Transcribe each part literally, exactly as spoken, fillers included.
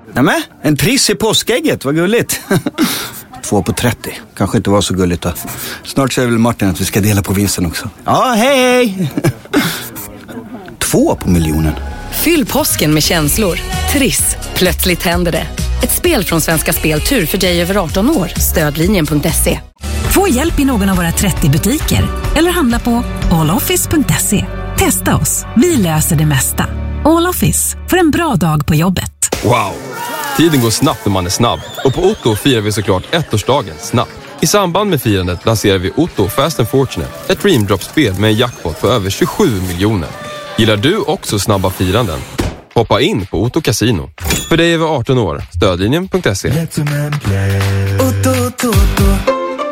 Nämen, en triss i påskägget, vad gulligt. Två på trettio, kanske inte var så gulligt då. Snart säger väl Martin att vi ska dela på vinsten också. Ja, hej hej! Två på miljonen. Fyll påsken med känslor. Triss, plötsligt händer det. Ett spel från Svenska Speltur för dig över arton år. Stödlinjen punkt se. Få hjälp i någon av våra trettio butiker eller handla på alloffice punkt se. Testa oss, vi löser det mesta. All Office, för en bra dag på jobbet. Wow! Tiden går snabbt när man är snabb. Och på Otto firar vi såklart ettårsdagen snabbt. I samband med firandet lanserar vi Otto Fast and Fortunate, ett Dream Drop-spel med en jackpot på över tjugosju miljoner. Gillar du också snabba firanden? Hoppa in på Otto Casino. För dig över arton år, stödlinjen punkt se. Otto, Otto, Otto.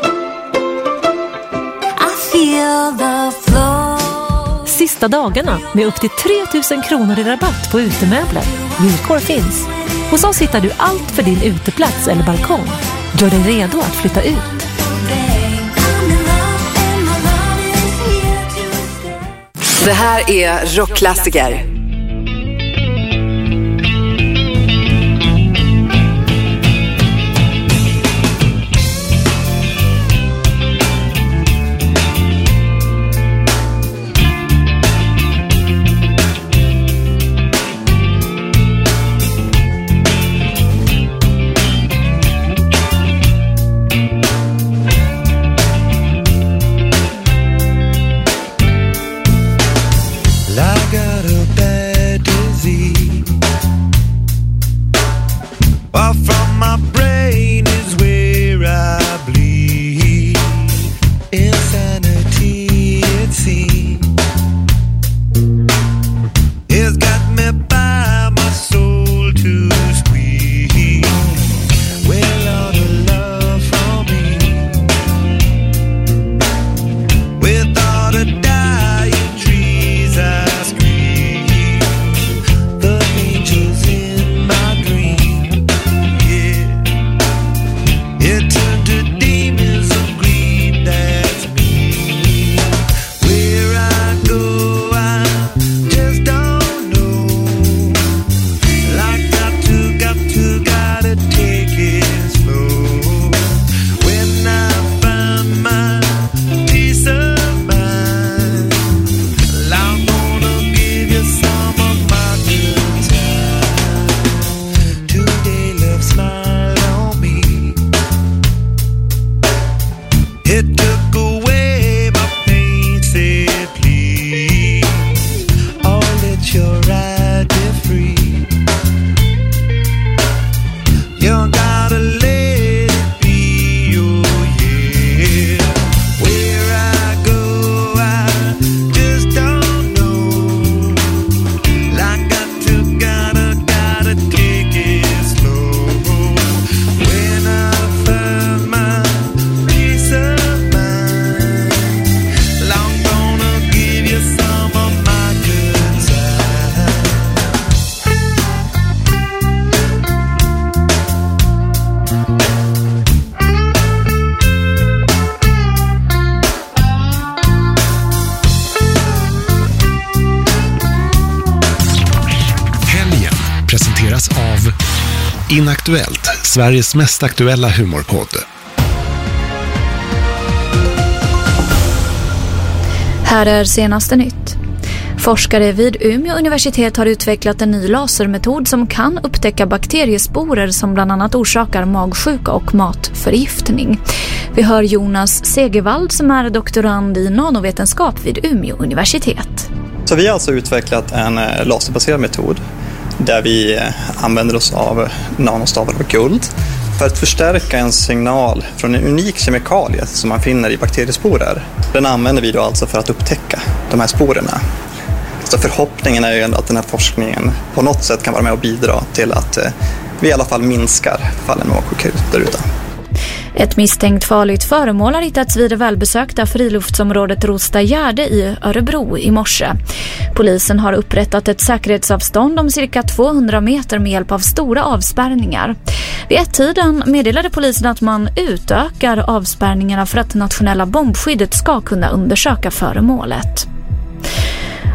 I feel the flow. Sista dagarna med upp till tre tusen kronor i rabatt på utemöbler. Villkor finns. Hos oss hittar du allt för din uteplats eller balkong. Gör dig redo att flytta ut. Det här är Rockklassiker. Av Inaktuellt, Sveriges mest aktuella humorpodd. Här är senaste nytt. Forskare vid Umeå universitet har utvecklat en ny lasermetod som kan upptäcka bakteriesporer som bland annat orsakar magsjuka och matförgiftning. Vi hör Jonas Segervald som är doktorand i nanovetenskap vid Umeå universitet. Så vi har alltså utvecklat en laserbaserad metod där vi använder oss av nanostavar av guld för att förstärka en signal från en unik kemikalie som man finner i bakteriesporer. Den använder vi då alltså för att upptäcka de här sporerna. Så förhoppningen är ju att den här forskningen på något sätt kan vara med och bidra till att vi i alla fall minskar fallen med magsjuka där ute. Ett misstänkt farligt föremål har hittats vid det välbesökta friluftsområdet Rostagärde i Örebro i morse. Polisen har upprättat ett säkerhetsavstånd om cirka tvåhundra meter med hjälp av stora avspärrningar. Vid ett tiden meddelade polisen att man utökar avspärrningarna för att nationella bombskyddet ska kunna undersöka föremålet.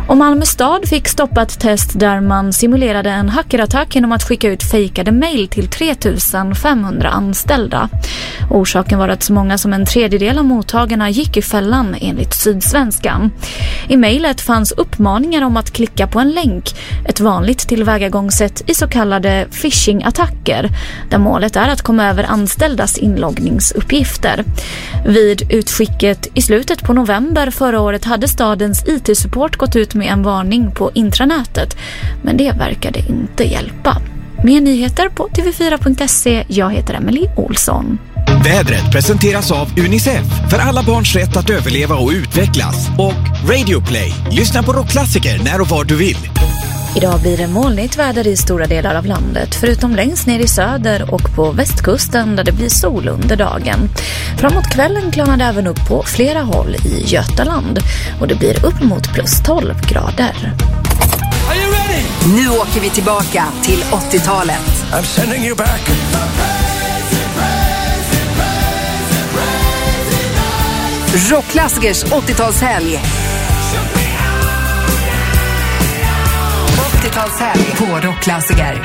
Och Malmö stad fick stoppa ett test där man simulerade en hackerattack genom att skicka ut fejkade mejl till tre tusen femhundra anställda. Orsaken var att så många som en tredjedel av mottagarna gick i fällan enligt Sydsvenskan. I mejlet fanns uppmaningar om att klicka på en länk, ett vanligt tillvägagångssätt i så kallade phishing-attacker, där målet är att komma över anställdas inloggningsuppgifter. Vid utskicket i slutet på november förra året hade stadens I T-support gått ut med en varning på intranätet, men det verkade inte hjälpa. Mer nyheter på t v fyra punkt se. Jag heter Emily Olsson. Vädret presenteras av Unicef för alla barns rätt att överleva och utvecklas. Och Radio Play. Lyssna på rockklassiker när och var du vill. Idag blir det molnigt väder i stora delar av landet, förutom längst ner i söder och på västkusten där det blir sol under dagen. Framåt kvällen klarnar det även upp på flera håll i Götaland och det blir upp mot plus tolv grader. Nu åker vi tillbaka till åttiotalet. I'm sending you back. Rockklassikers åttiotalshelg. åttiotalshelg på Rockklassiker.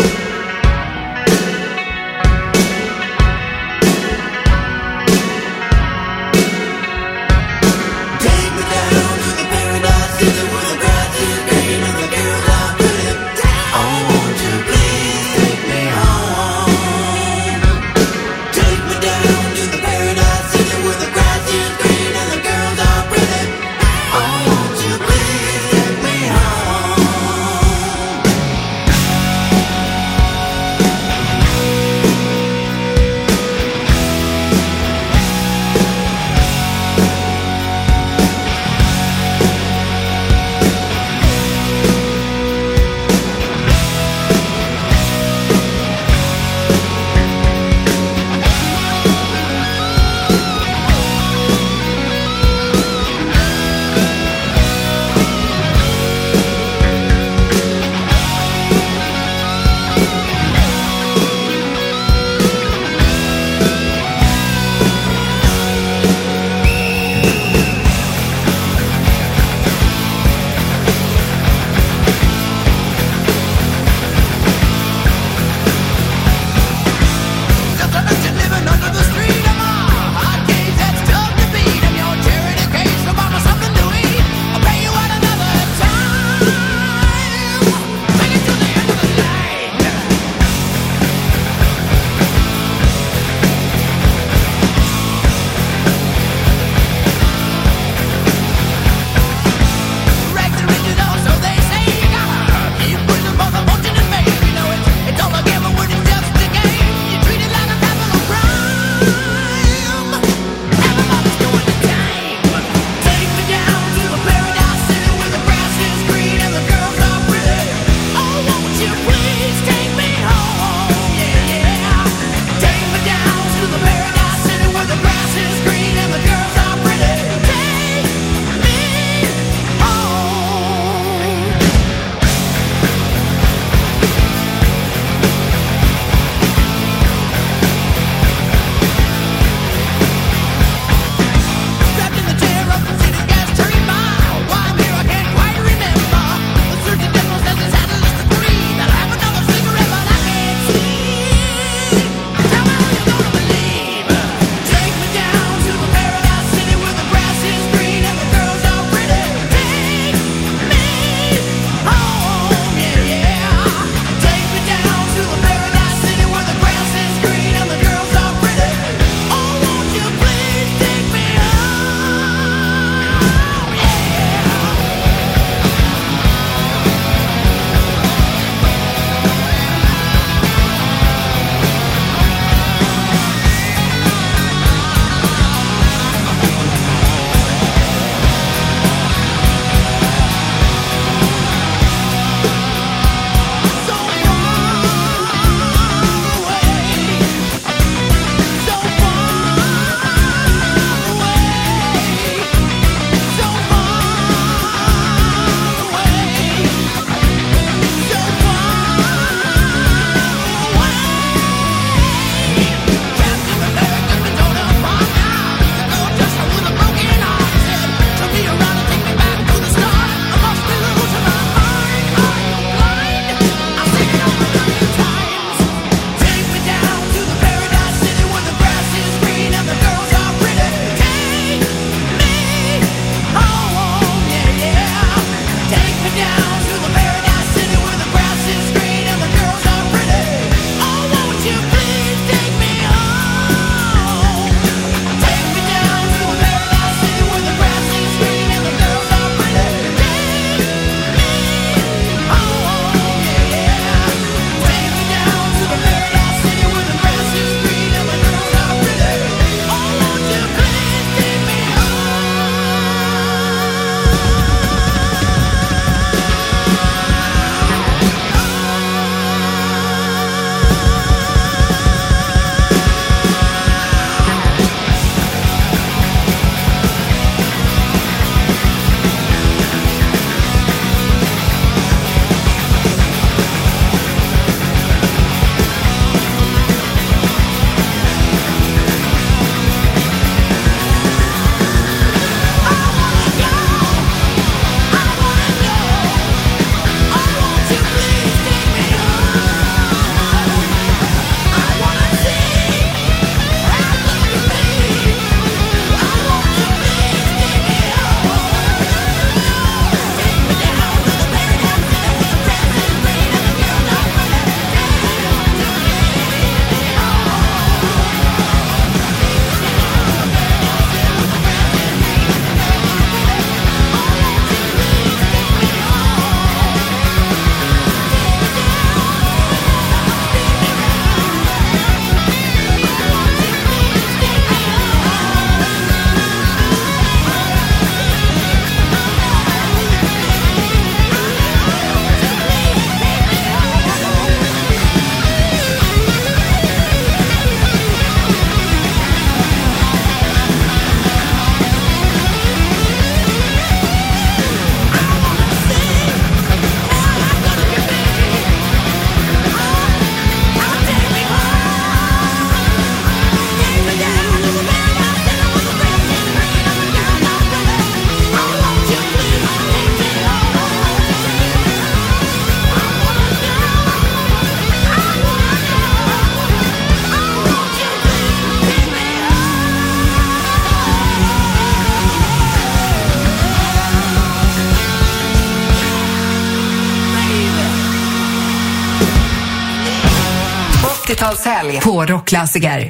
åttiotalshelg på Rockklassiker.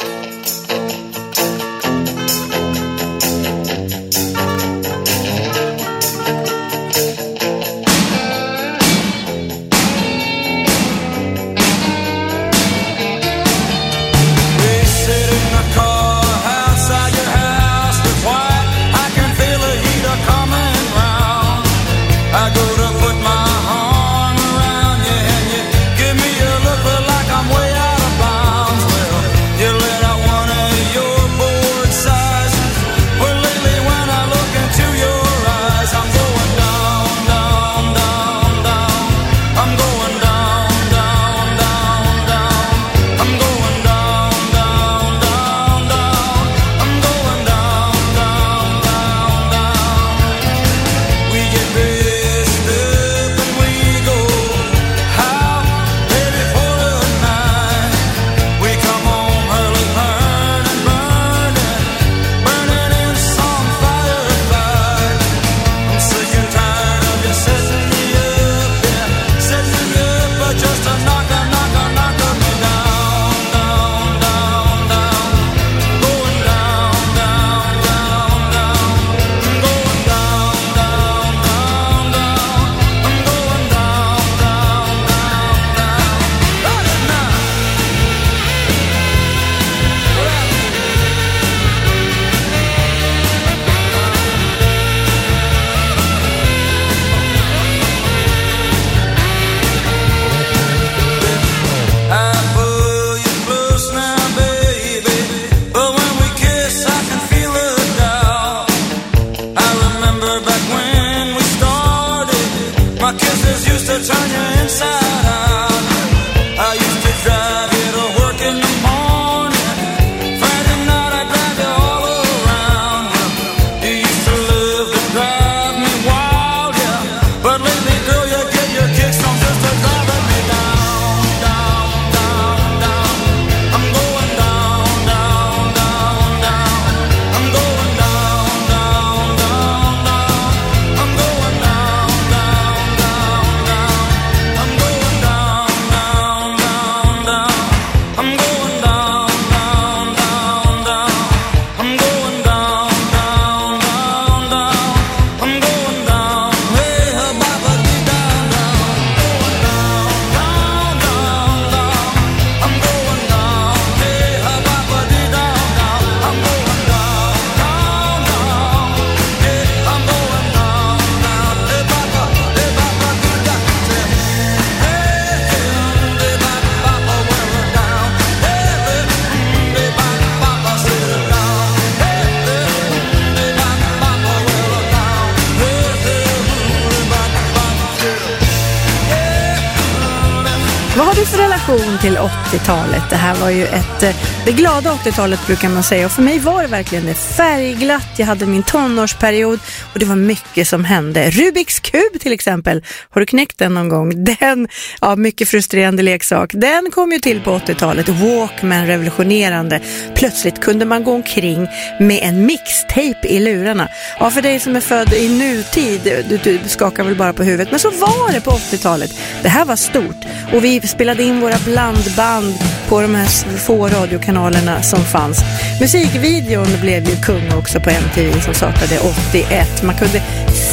Vad har du för relation till åttiotalet? Det här var ju ett, det glada åttiotalet brukar man säga. Och för mig var det verkligen det färgglatt. Jag hade min tonårsperiod och det var mycket som hände. Rubiks kub till exempel. Har du knäckt den någon gång? Den, ja, mycket frustrerande leksak. Den kom ju till på åttiotalet. Walkman, revolutionerande. Plötsligt kunde man gå omkring med en mixtape i lurarna. Ja, för dig som är född i nutid, du, du skakar väl bara på huvudet. Men så var det på åttiotalet. Det här var stort. Och vi spelade in våra blandband på de här få radiokanalerna som fanns. Musikvideon blev ju kung också på M T V som startade åttioett. Man kunde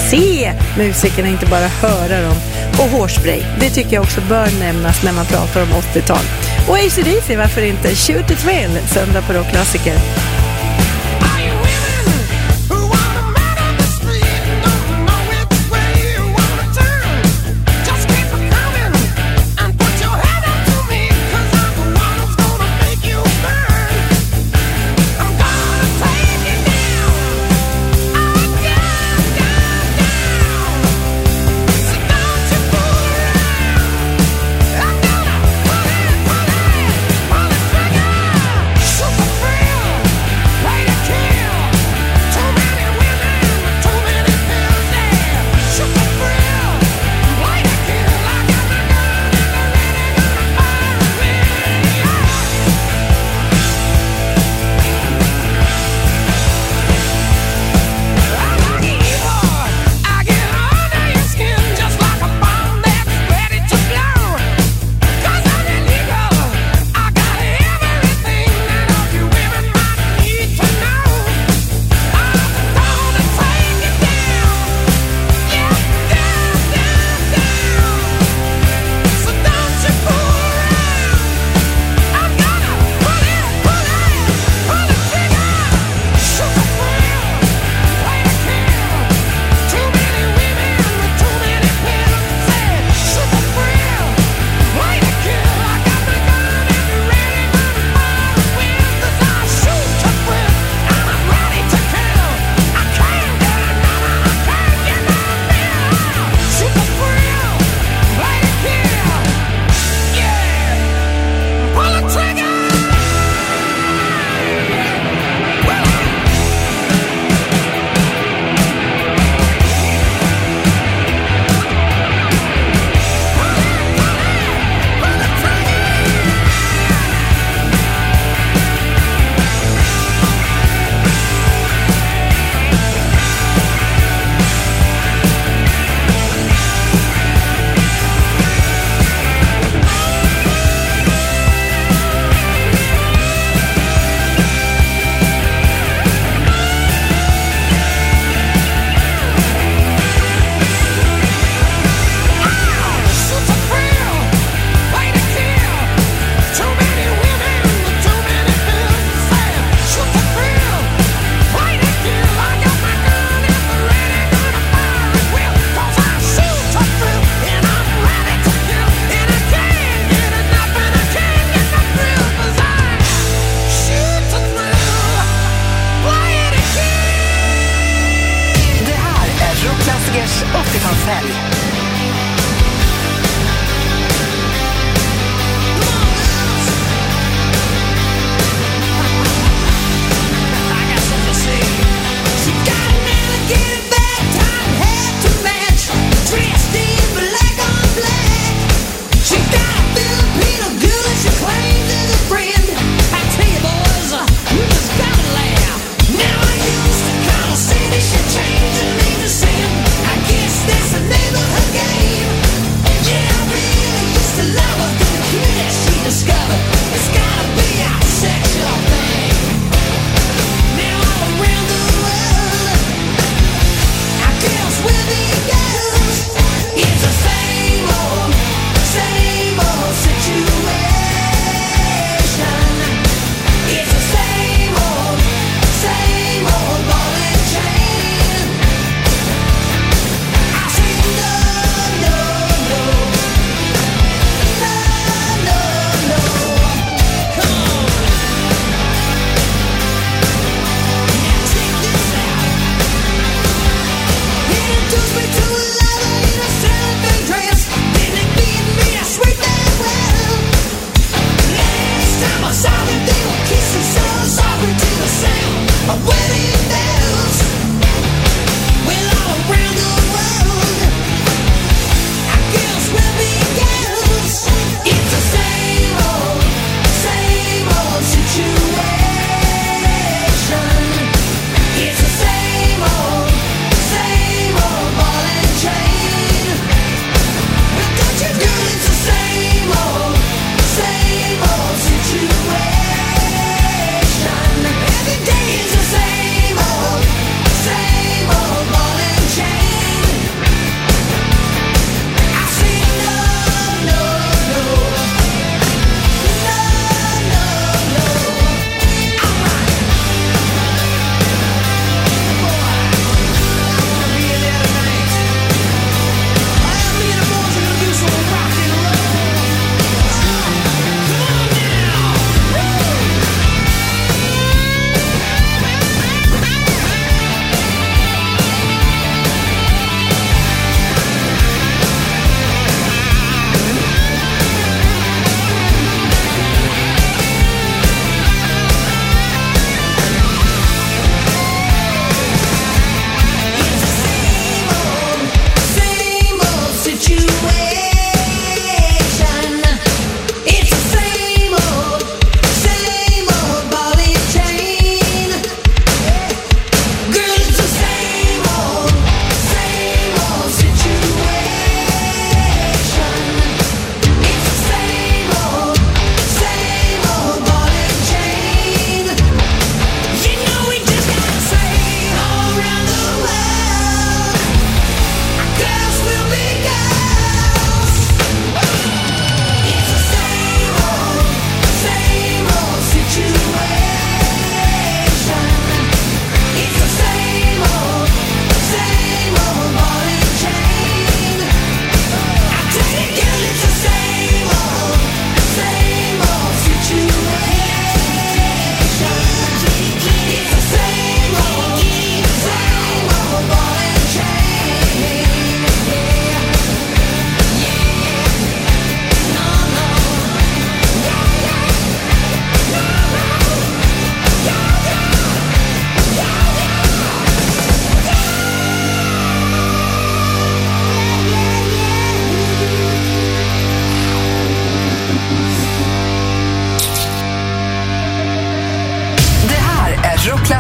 se musikerna, inte bara höra dem. Och hårspray, det tycker jag också bör nämnas när man pratar om åttiotal. Och A C D C, varför inte? Shoot the Thrill, söndag på Rockklassiker.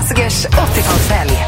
Rockklassikers åttiotalshelg.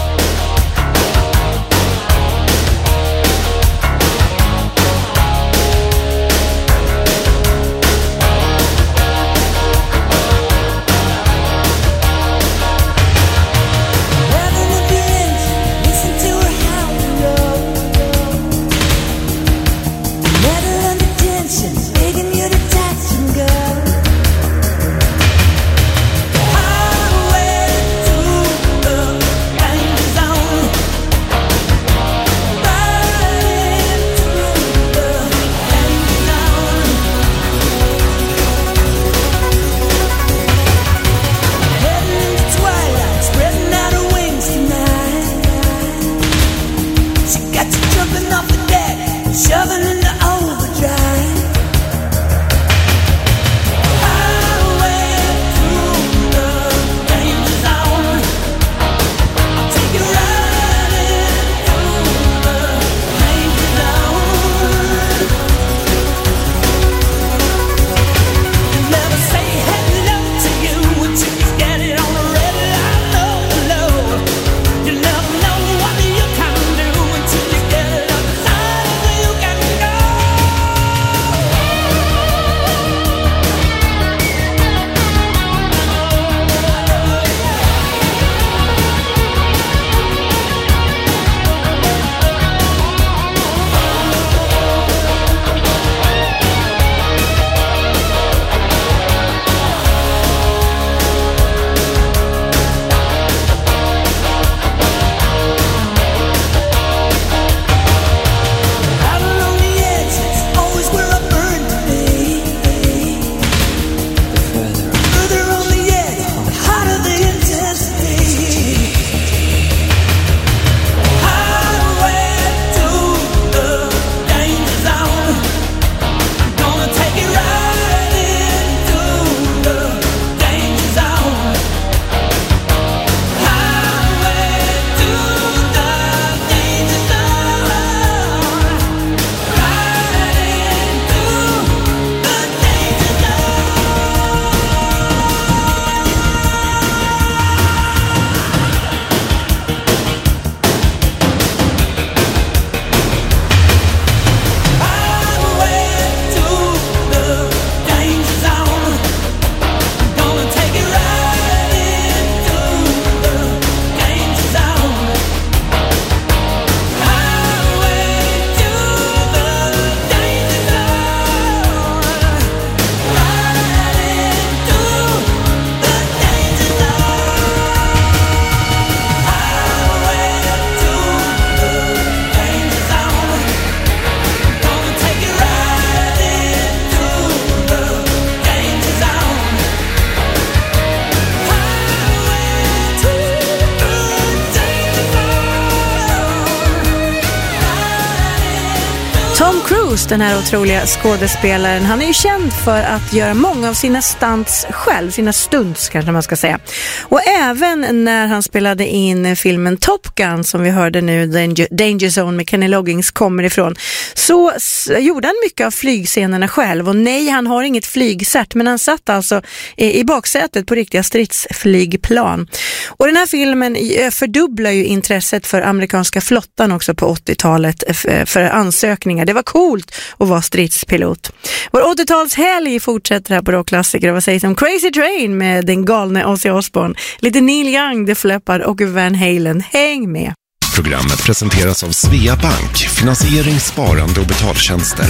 Tom Cruise, den här otroliga skådespelaren, han är ju känd för att göra många av sina stunts själv, sina stunts kanske man ska säga. Och även när han spelade in filmen Top Gun, som vi hörde nu, Danger, Danger Zone med Kenny Loggins kommer ifrån, så s- gjorde han mycket av flygscenerna själv. Och nej, han har inget flygsätt, men han satt alltså i, i baksätet på riktiga stridsflygplan. Och den här filmen fördubblar ju intresset för amerikanska flottan också på åttiotalet för ansökningar. Det var coolt att vara stridspilot. Vår åttiotalshelg fortsätter här på Rockklassiker. Vad sägs om Crazy Train med den galne Ozzy Osbourne, lite Neil Young, The Fleppard och Van Halen. Häng med! Programmet presenteras av Svea Bank, finansiering, sparande och betaltjänster.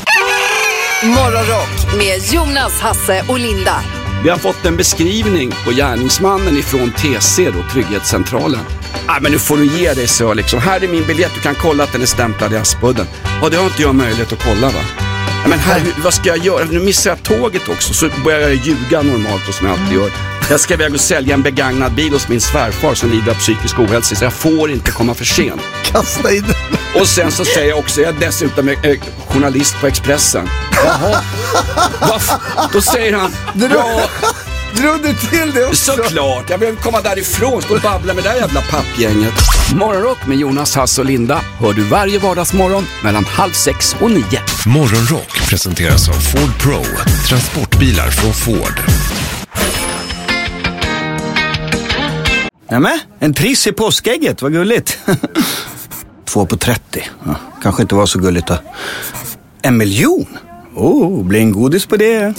Morgonrock med Jonas, Hasse och Linda. Vi har fått en beskrivning på gärningsmannen ifrån T C, då, Trygghetscentralen. Ah, men nu får du ge dig så liksom. Här är min biljett, du kan kolla att den är stämplad i Aspudden. Ja, det har inte jag möjlighet att kolla, va? Ja, men här, vad ska jag göra? Nu missar jag tåget också, så börjar jag ljuga normalt och som jag alltid gör. Jag ska iväg och sälja en begagnad bil hos min svärfar som lider av psykisk ohälsa, så jag får inte komma för sent. Kasta in. Och sen så säger jag också, jag är dessutom eh, journalist på Expressen. Jaha. Varför? Då säger han, ja... Drog du till det också? Såklart, jag vill komma därifrån, stå och babbla med det där jävla pappgänget. Morgonrock med Jonas, Hasse och Linda hör du varje vardagsmorgon mellan halv sex och nio. Morgonrock presenteras av Ford Pro, transportbilar från Ford. Nämen, en triss i påskägget, vad gulligt. Två på trettio, ja, kanske inte var så gulligt då. En miljon? Oh, blir en godis på det.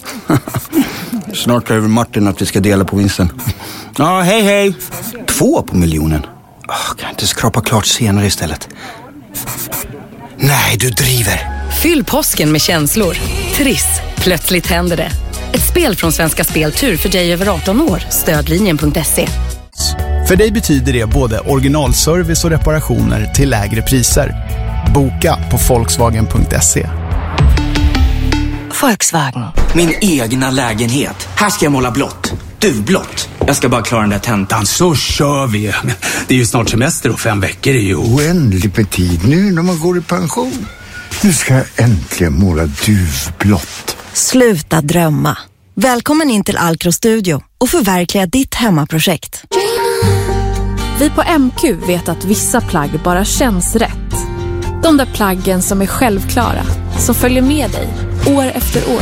Snart över Martin att vi ska dela på vinsten. Ja, hej hej. Två på miljonen. Oh, kan jag inte skrapa klart senare istället? Nej, du driver. Fyll påsken med känslor. Triss, plötsligt händer det. Ett spel från Svenska Spel Tur för dig över arton år. Stödlinjen punkt se. För dig betyder det både originalservice och reparationer till lägre priser. Boka på volkswagen punkt se. Volkswagen. Min egna lägenhet. Här ska jag måla blått. Duvblått. Jag ska bara klara den där tentan. Så kör vi. Det är ju snart semester och fem veckor är ju oändligt med tid nu när man går i pension. Nu ska jag äntligen måla duvblått. Sluta drömma. Välkommen in till Alcro Studio och förverkliga ditt hemmaprojekt. Vi på M Q vet att vissa plagg bara känns rätt. De där plaggen som är självklara, som följer med dig år efter år.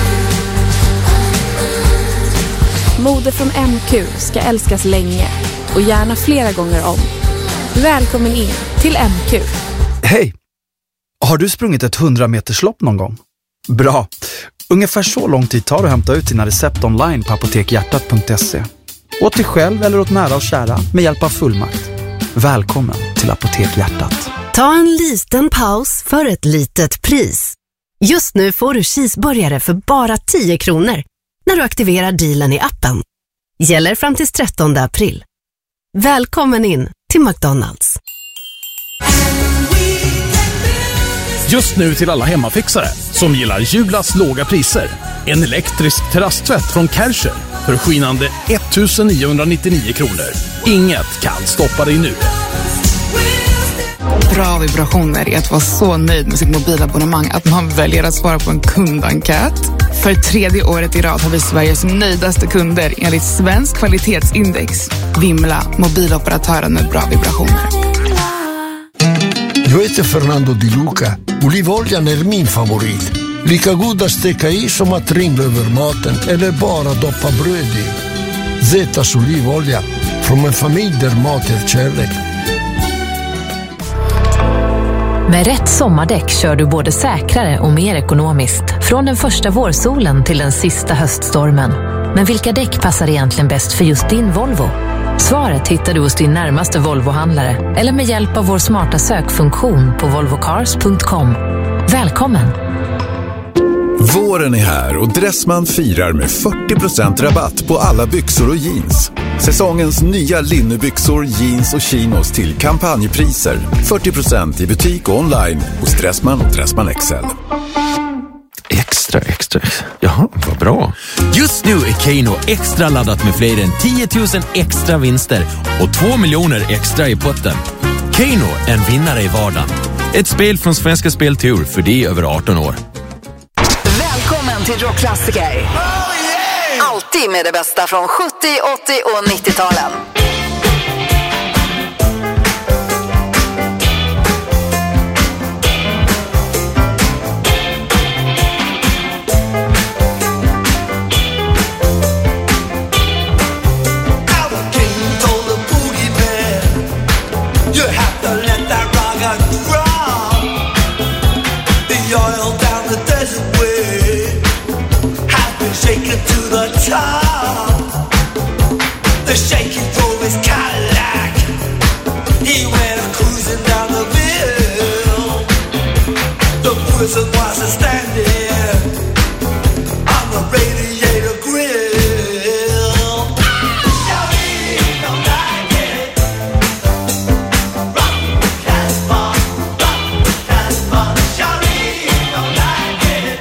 Mode från M Q ska älskas länge och gärna flera gånger om. Välkommen in till M Q. Hej! Har du sprungit ett hundra meterslopp någon gång? Bra! Ungefär så lång tid tar det att hämta ut dina recept online på apotekhjärtat punkt se. Åt dig själv eller åt nära och kära med hjälp av fullmakt. Välkommen till Apotekhjärtat. Ta en liten paus för ett litet pris. Just nu får du cheeseburgare för bara tio kronor när du aktiverar dealen i appen. Gäller fram till trettonde april. Välkommen in till McDonalds. Just nu till alla hemmafixare som gillar Julas låga priser. En elektrisk terrasstvätt från Kärcher för skinande ettusenniohundranittionio kronor. Inget kan stoppa dig nu. Bra vibrationer är att vara så nöjd med sitt mobilabonnemang att man väljer att svara på en kundenkät. För tredje året i rad har vi Sveriges nöjdaste kunder enligt Svensk kvalitetsindex. Vimla, mobiloperatören med bra vibrationer. Jag heter Fernando Di Luca. Olivoljan är min favorit. Lika god att steka i som att ringa över maten eller bara doppa bröd i. Zetas olivolja, från en familj där mat är kärlek. Med rätt sommardäck kör du både säkrare och mer ekonomiskt. Från den första vårsolen till den sista höststormen. Men vilka däck passar egentligen bäst för just din Volvo? Svaret hittar du hos din närmaste Volvo-handlare eller med hjälp av vår smarta sökfunktion på volvo cars punkt com. Välkommen! Våren är här och Dressman firar med fyrtio procent rabatt på alla byxor och jeans. Säsongens nya linnebyxor, jeans och chinos till kampanjpriser. fyrtio procent i butik och online hos Dressman och Dressman X L. Extra, extra. Jaha, vad bra. Just nu är Keno extra laddat med fler än tio tusen extra vinster och två miljoner extra i potten. Keno, en vinnare i vardagen. Ett spel från Svenska Spel Tur för dig över arton år. Välkommen till Rockklassiker. Oh, yeah! Alltid med det bästa från sjuttio, åttio och nittio-talen. The shaking drove his Cadillac. He went cruising down the hill. The prison was a standing on the radiator grill. Shawty don't like it. Rock has fun, rock has fun. Shawty don't like it.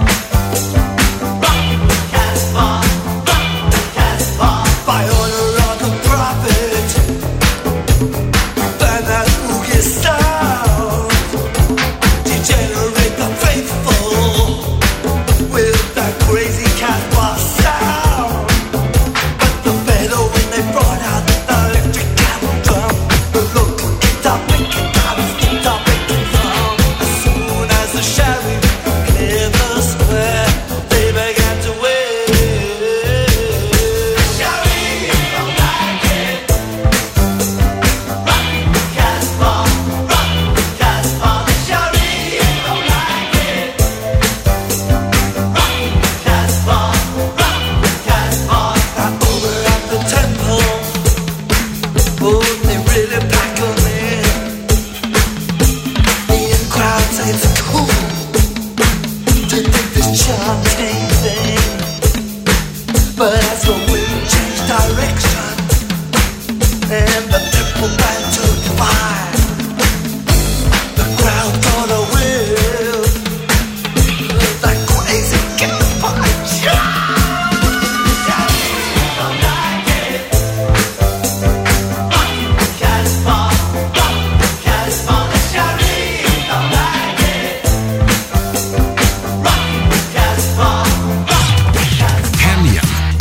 Rock has fun. By order of the prophet, burn that boogie sound, degenerate the faithful.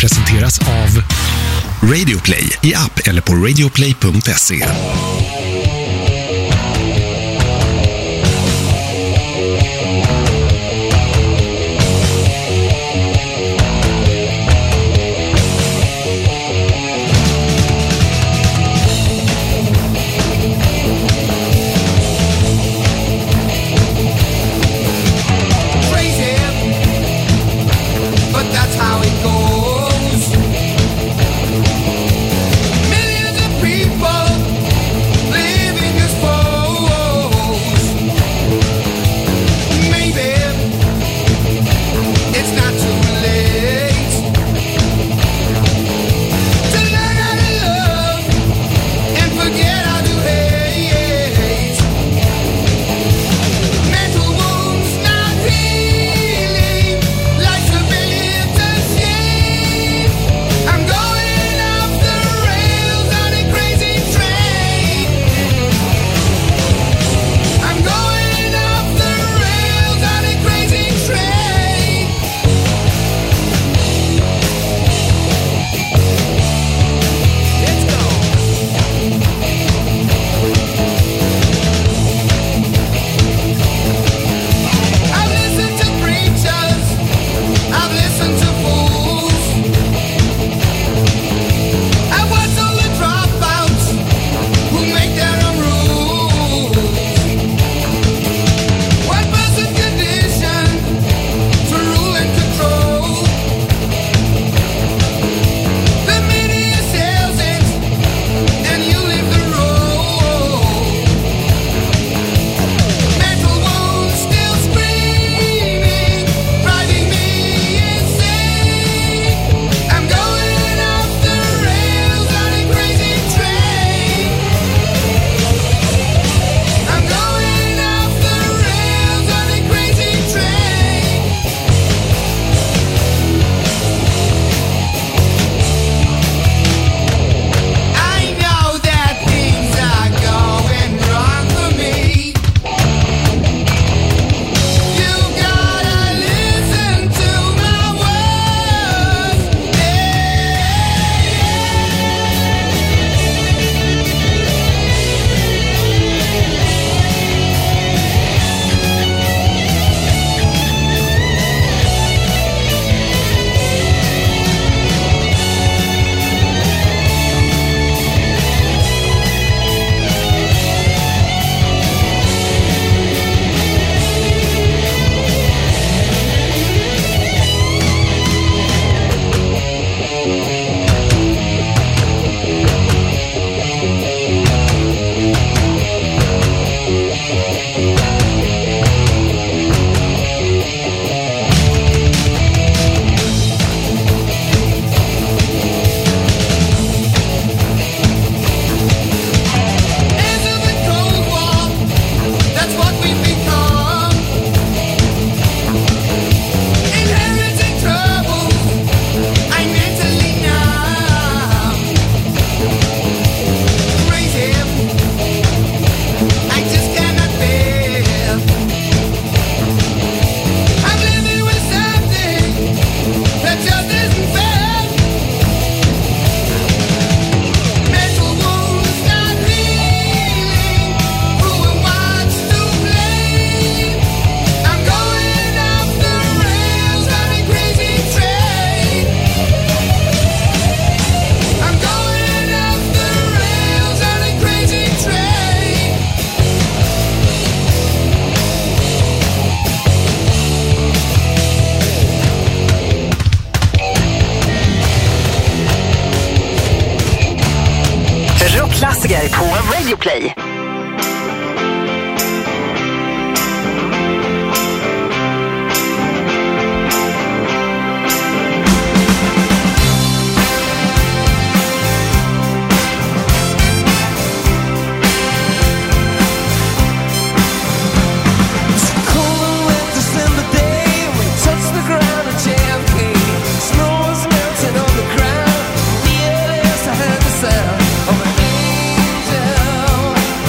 presenteras av Radioplay i app eller på radioplay punkt se. Klassiker på Radioplay. Sound of an angel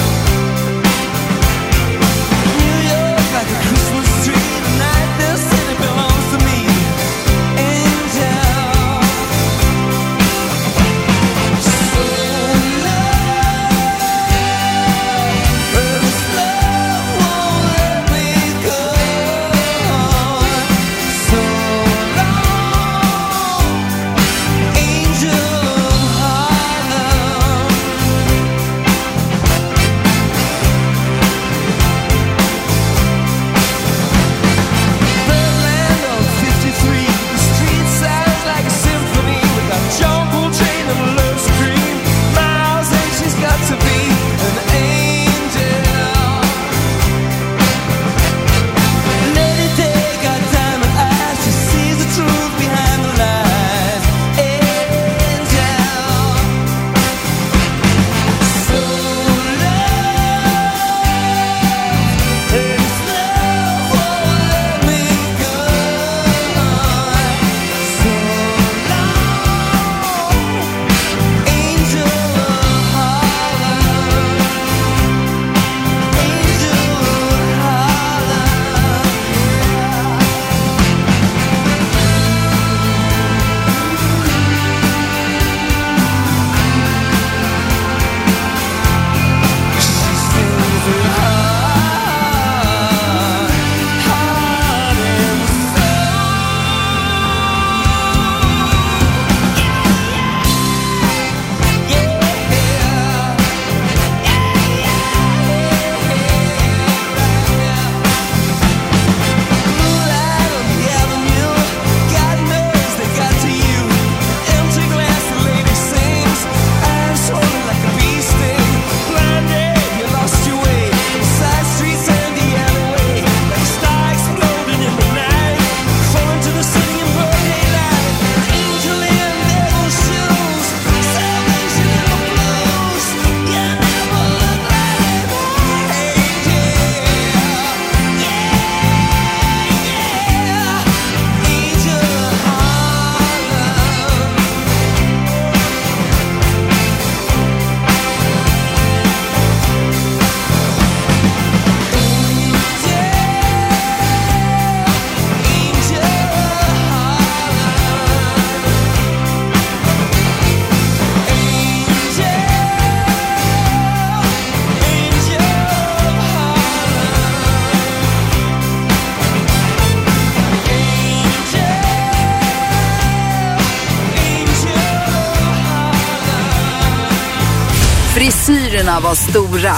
Frisyrerna var stora.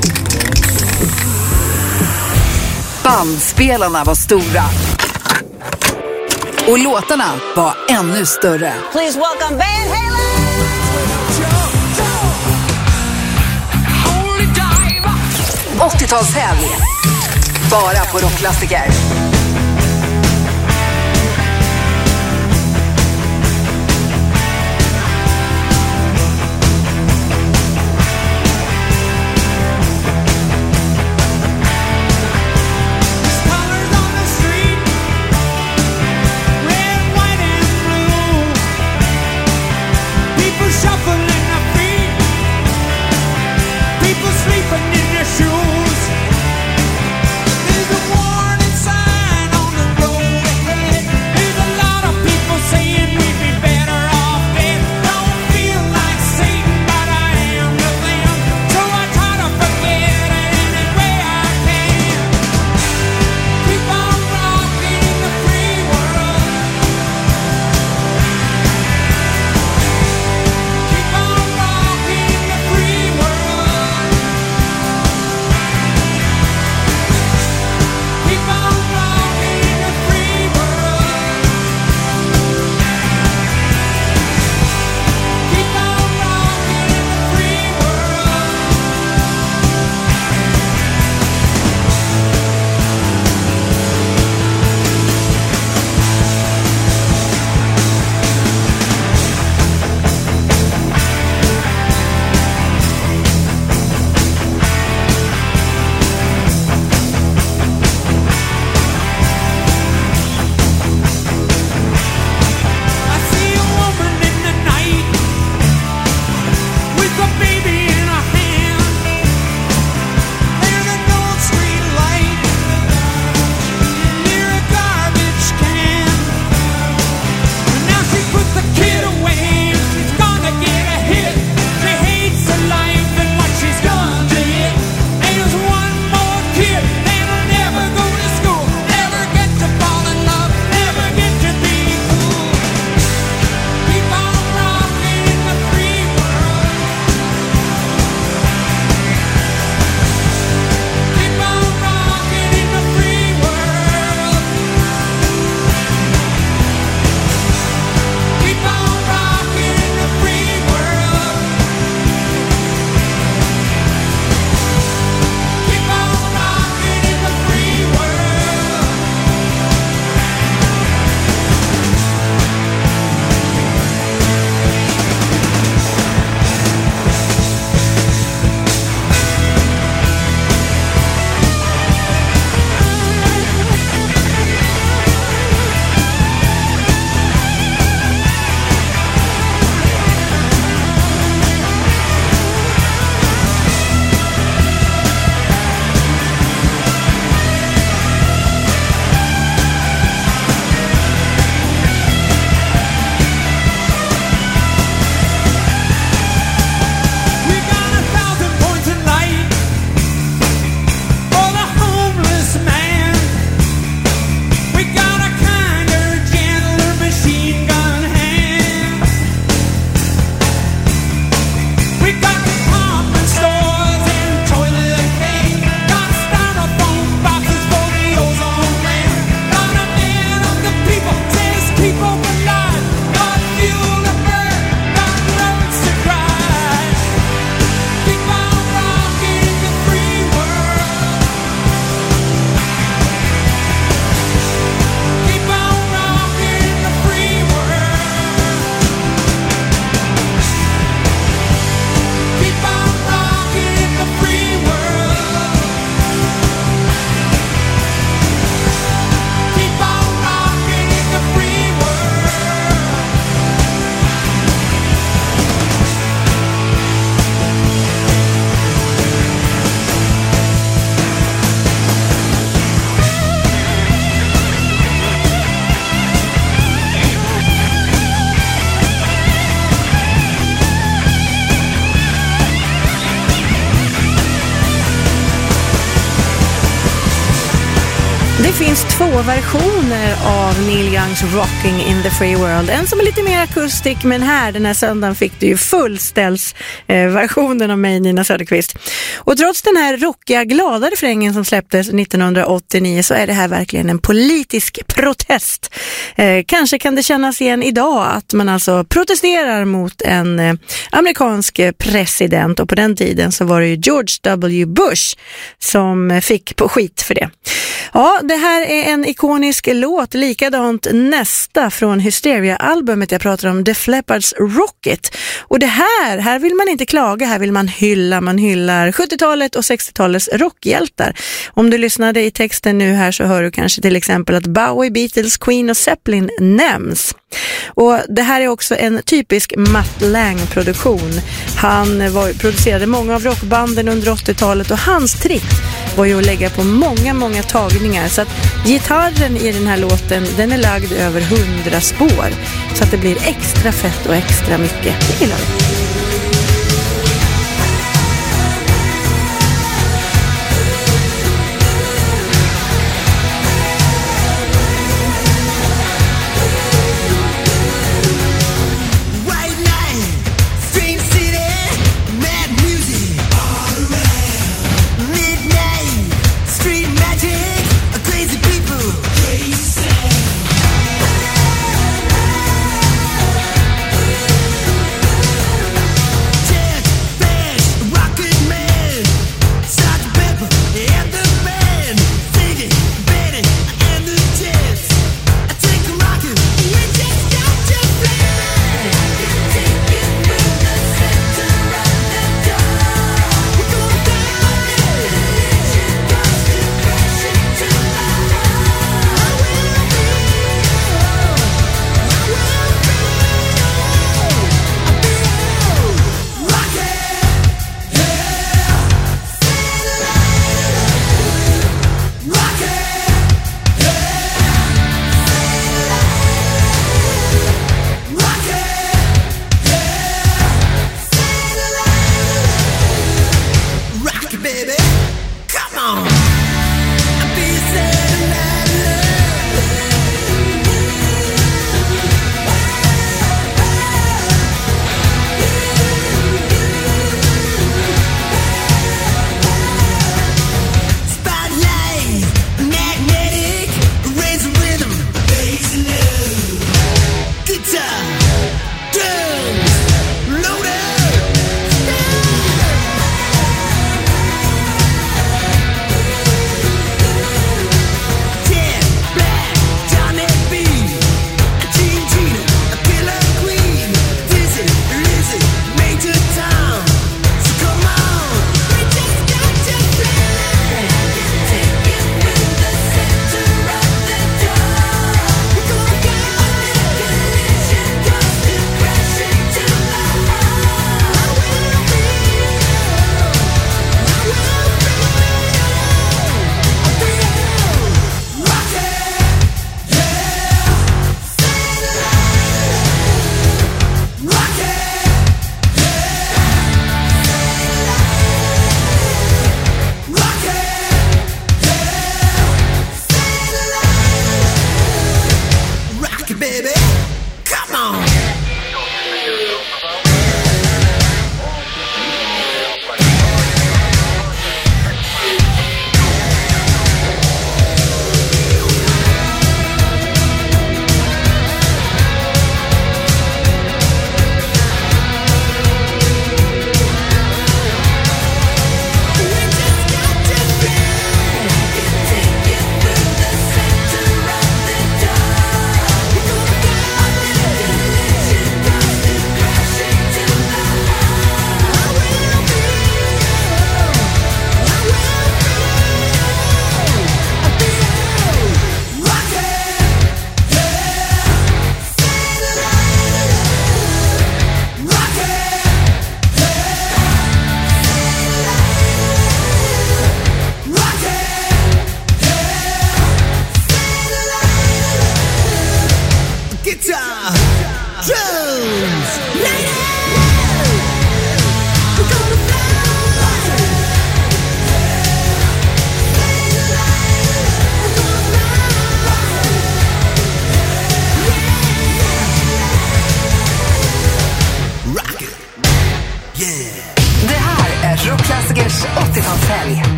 Bandspelarna var stora. Och låtarna var ännu större. Please welcome Van Halen! åttiotalshelg. Bara på Rockklassiker. Sleeping in their shoes. There's a warning sign. finns två versioner av Neil Youngs Rocking in the Free World. En som är lite mer akustik, men här den här söndagen fick du ju fullställs eh, versionen av mig, Nina Söderqvist. Och trots den här rockiga, glada refrängen som släpptes nittonhundraåttionio så är det här verkligen en politisk protest. Eh, kanske kan det kännas igen idag att man alltså protesterar mot en eh, amerikansk president, och på den tiden så var det ju George W. Bush som fick på skit för det. Ja, det här är en ikonisk låt, likadant nästa från Hysteria-albumet jag pratar om, Def Leppards Rocket. Och det här, här vill man inte klaga, här vill man hylla, man hyllar sjuttiotalet och sextiotalets rockhjältar. Om du lyssnade i texten nu här så hör du kanske till exempel att Bowie, Beatles, Queen och Zeppelin nämns. Och det här är också en typisk Mutt Lange-produktion. Han var, producerade många av rockbanden under åttiotalet och hans trick var ju att lägga på många, många tagningar. Så att gitarren i den här låten, den är lagd över hundra spår. Så att det blir extra fett och extra mycket. Jag gillar det.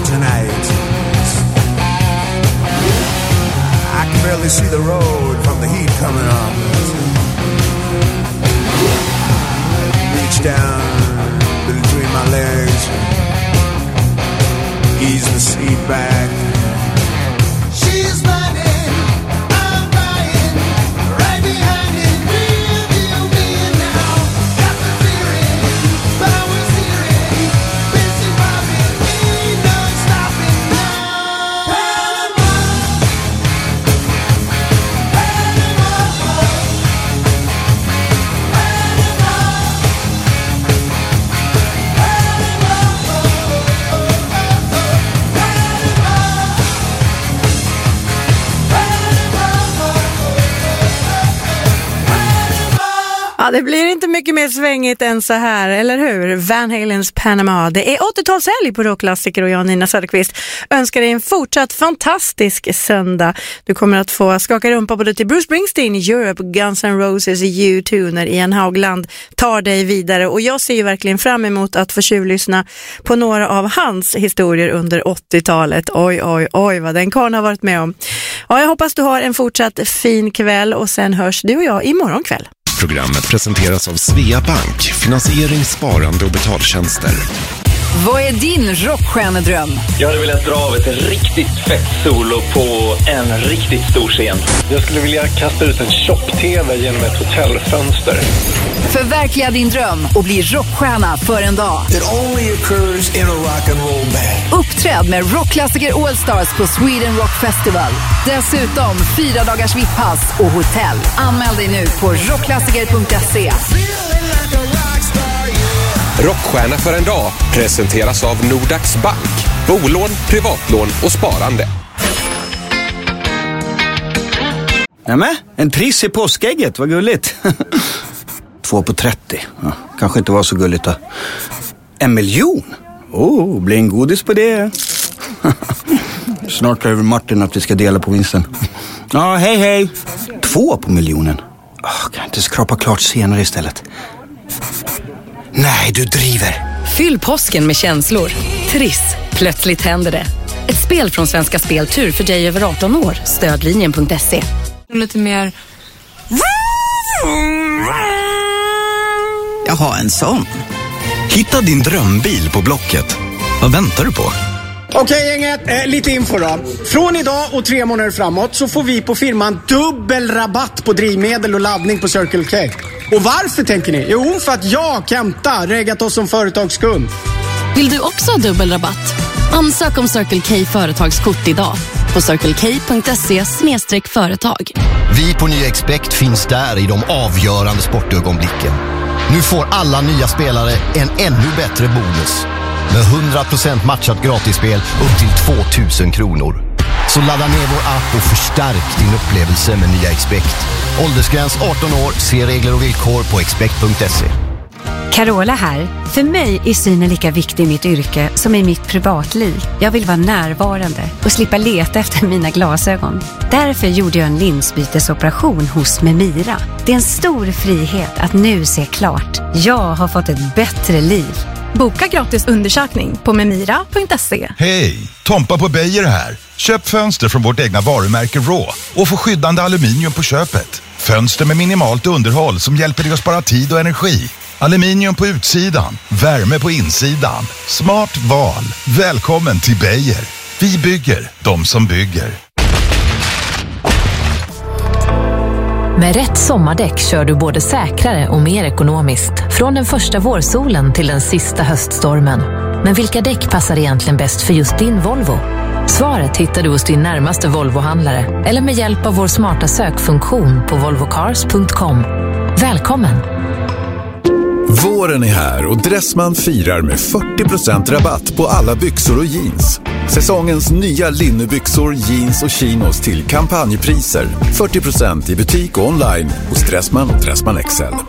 tonight. I can barely see the road from the heat coming on. Reach down between my legs, ease the seat back. She's running, I'm crying, right behind it. Will you be now? Got the feeling, powers hearing, busy robbing, ain't no stopping now. Panama, Ja, det blir inte mycket mer svängigt än så här, eller hur? Van Halens Panama. Det är åttiotalshelg på Rockklassiker och jag, Nina Söderqvist, önskar dig en fortsatt fantastisk söndag. Du kommer att få skaka rumpa både till Bruce Springsteen, Europe, Guns N' Roses, U två när Ian Haugland tar dig vidare. Och jag ser ju verkligen fram emot att få tjuvlyssna på några av hans historier under åttiotalet. Oj, oj, oj vad den karln har varit med om. Ja, jag hoppas du har en fortsatt fin kväll och sen hörs du och jag imorgon kväll. Programmet presenteras av Svea Bank, finansiering, sparande och betaltjänster. Vad är din rockstjärnedröm? Jag hade velat dra av ett riktigt fett solo på en riktigt stor scen. Jag skulle vilja kasta ut en tjock-tv genom ett hotellfönster. Förverkliga din dröm och bli rockstjärna för en dag. It only occurs in a rock and roll band. Uppträd med Rockklassiker All Stars på Sweden Rock Festival. Dessutom fyra dagars V I P-pass och hotell. Anmäl dig nu på rockklassiker punkt se. Rockstjärna för en dag presenteras av Nordax Bank. Bolån, privatlån och sparande. Nämen, en triss i påskägget, vad gulligt. Två på trettio, ja, kanske inte var så gulligt då. En miljon? Oh, blir en godis på det. Snart över Martin att vi ska dela på vinsten. Ja, hej hej. Två på miljonen. Oh, kan jag inte skrapa klart senare istället? Nej, du driver. Fyll påsken med känslor. Triss, plötsligt händer det. Ett spel från Svenska Spel Tur för dig över arton år. Stödlinjen punkt se. Lite mer... Jaha, en sån. Hitta din drömbil på Blocket. Vad väntar du på? Okej gänget, eh, lite info då. Från idag och tre månader framåt så får vi på firman dubbel rabatt på drivmedel och laddning på Circle K. Och varför tänker ni? Jo, för att jag, Kenta, reggat oss som företagskund. Vill du också ha dubbel rabatt? Ansök om Circle K företagskort idag på circle k punkt se slash företag. Vi på Ny Expect finns där i de avgörande sportögonblicken. Nu får alla nya spelare en ännu bättre bonus. Med hundra procent matchat gratisspel upp till tvåtusen kronor. Så ladda ner vår app och förstärk din upplevelse med Nya Expect. Åldersgräns arton år, se regler och villkor på expect punkt se. Carola här. För mig är synen lika viktig i mitt yrke som i mitt privatliv. Jag vill vara närvarande och slippa leta efter mina glasögon. Därför gjorde jag en linsbytesoperation hos Memira. Det är en stor frihet att nu se klart. Jag har fått ett bättre liv. Boka gratis undersökning på memira punkt se. Hej, Tompa på Beijer här. Köp fönster från vårt egna varumärke Raw och få skyddande aluminium på köpet. Fönster med minimalt underhåll som hjälper dig att spara tid och energi. Aluminium på utsidan, värme på insidan. Smart val. Välkommen till Beijer. Vi bygger, de som bygger. Med rätt sommardäck kör du både säkrare och mer ekonomiskt. Från den första vårsolen till den sista höststormen. Men vilka däck passar egentligen bäst för just din Volvo? Svaret hittar du hos din närmaste Volvo-handlare eller med hjälp av vår smarta sökfunktion på volvo cars punkt com. Välkommen! Våren är här och Dressman firar med fyrtio procent rabatt på alla byxor och jeans. Säsongens nya linnebyxor, jeans och chinos till kampanjpriser. fyrtio procent i butik och online hos Dressman och Dressman X L.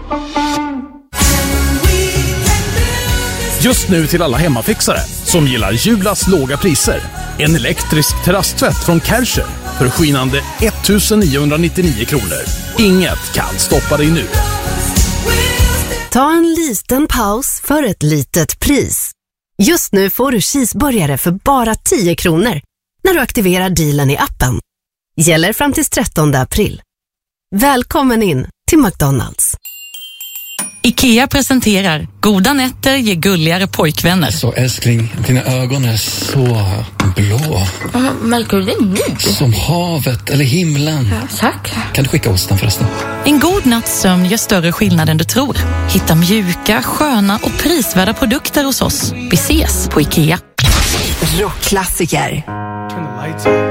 Just nu till alla hemmafixare som gillar Julas låga priser. En elektrisk terrasstvätt från Kärcher för skinande ettusenniohundranittionio kronor. Inget kan stoppa dig nu. Ta en liten paus för ett litet pris. Just nu får du cheeseburgare för bara tio kronor när du aktiverar dealen i appen. Gäller fram till trettonde april. Välkommen in till McDonalds. IKEA presenterar Goda nätter ger gulligare pojkvänner. Så älskling, dina ögon är så blå. Ja, märker du det nu? Som havet eller himlen. Ja, tack. Kan du skicka osten förresten? En god natts sömn gör större skillnad än du tror. Hitta mjuka, sköna och prisvärda produkter hos oss. Vi ses på IKEA. Rockklassiker. Turn the lights on.